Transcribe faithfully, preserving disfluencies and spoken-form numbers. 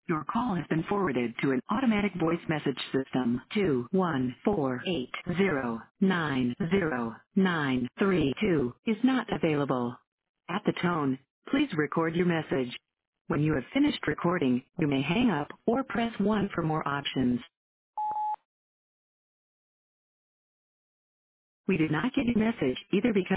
Your call has been forwarded to an automatic voice message system. Two one four eight zero nine zero nine three two is not available. At the tone, please record your message. When you have finished recording, you may hang up or press one for more options. We did not get your message either because